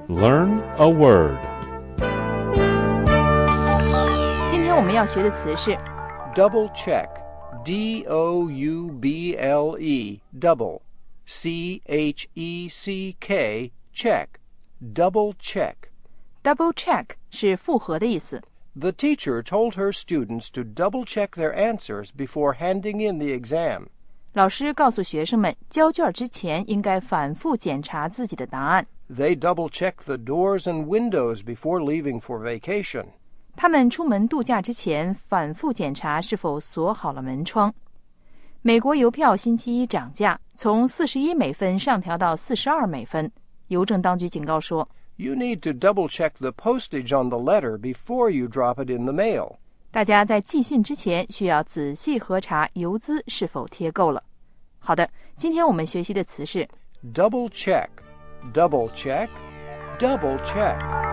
Learn a word. 今天我们要学的词是 Double check. D-O-U-B-L-E. Double. C-H-E-C-K. Check. Double check. double check 是复核的意思。 The teacher told her students to double check their answers before handing in the exam. 老师告诉学生们，交卷之前应该反复检查自己的答案。 They double check the doors and windows before leaving for vacation. 他们出门度假之前反复检查是否锁好了门窗。美国邮票星期一涨价，从41美分上调到42美分。邮政当局警告说 You need to double check the postage on the letter before you drop it in the mail. 大家在寄信之前需要仔细核查邮资是否贴够了。好的，今天我们学习的词是 Double check. Double check. Double check.